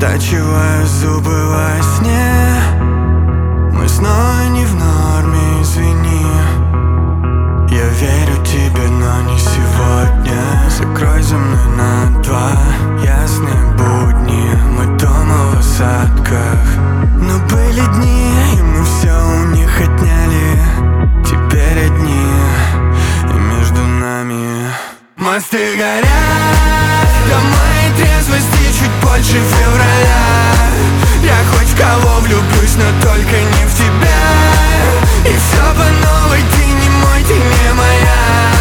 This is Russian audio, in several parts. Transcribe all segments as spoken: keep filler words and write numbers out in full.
Оттачивая зубы во сне. Мы снова не в норме, извини. Я верю тебе, но не сегодня. Закрой за мной на два ясные будни. Мы дома в осадках. Но были дни, и мы все у них отняли. Теперь одни, и между нами мосты горят. До моей трезвости чуть больше февраля. Я хоть в кого влюблюсь, но только не в тебя. И все по новой, ты не мой, ты не моя.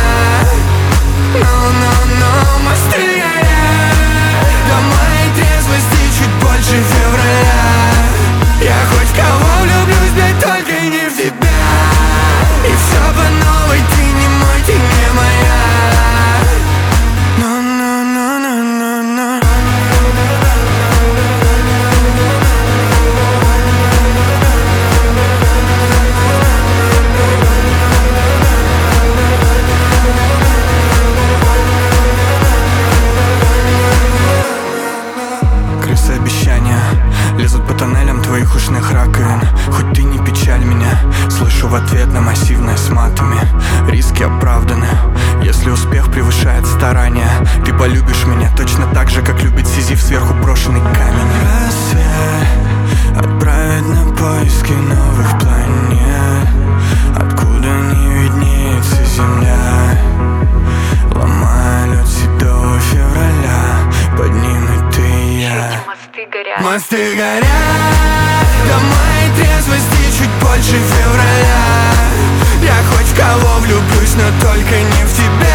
No, no, no, мосты горят. До моей трезвости чуть больше февраля. Я хоть в кого влюблюсь, да только не в тебя. И все по новой, ты не мой, ты не моя. No, no, no, no, no, no. Крысы обещания лезут по тоннелям твоих ушных раковин. Хоть ты не печаль меня, слышу в ответ на массивное с матами. Риски оправданы, если успех превышает старания. Ты полюбишь меня точно так же, как любит Сизиф сверху брошенный камень. Рассвет отправить на поиски новых планет, откуда не виднеется земля. Ломая лед седого февраля, поднимет ты и я. Мосты горят. Мосты горят. До моей трезвости чуть больше февраля. Я хоть в кого влюблюсь, но только не в тебя.